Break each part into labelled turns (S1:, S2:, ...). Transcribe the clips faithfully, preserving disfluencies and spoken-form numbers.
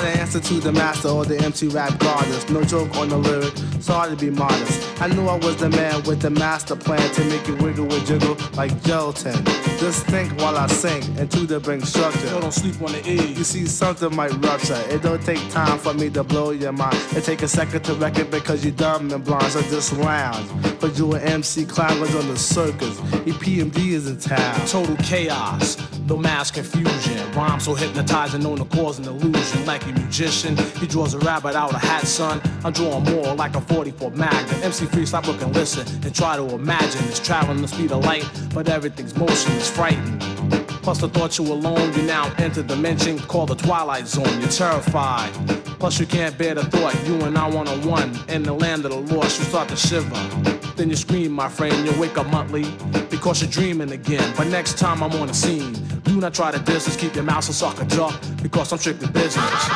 S1: the answer to the master or the M C rap goddess. No joke on the lyric, sorry to be modest. I knew I was the man with the master plan to make it wiggle and jiggle like gelatin. Just think while I sing and to the bring structure.
S2: Yo, don't sleep on the E.
S1: You see, something might rupture. It don't take time for me to blow your mind. It take a second to wreck it because you dumb and blind. So just lounge. But you an M C clown was on the circus. E P M D is in town.
S2: Total chaos, no mass confusion. Rhyme so hypnotizing, known to cause an illusion. Like a magician, he draws a rabbit out of a hat, son. I'm drawing more like a forty-four Magnum. M C Free, stop, look and listen and try to imagine. It's traveling the speed of light, but everything's motion is frightening. Plus the thought you alone, you now enter a dimension called the Twilight Zone. You're terrified. Plus you can't bear the thought, you and I one-on-one. In the land of the lost, you start to shiver. Then you scream, my friend, you wake up monthly because you're dreaming again. But next time I'm on the scene, do not try to distance, keep your mouth so suck a jaw, because I'm strictly business.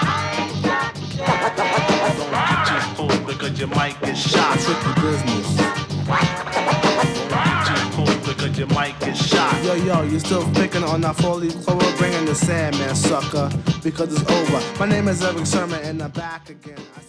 S3: Don't get too cold because you might get shot.
S1: Strictly business.
S3: Because you might get shot.
S1: Yo, yo, you still picking on that four-leaf clover, bringing the Sandman, sucker, because it's over. My name is Eric Sermon, and I'm back again. I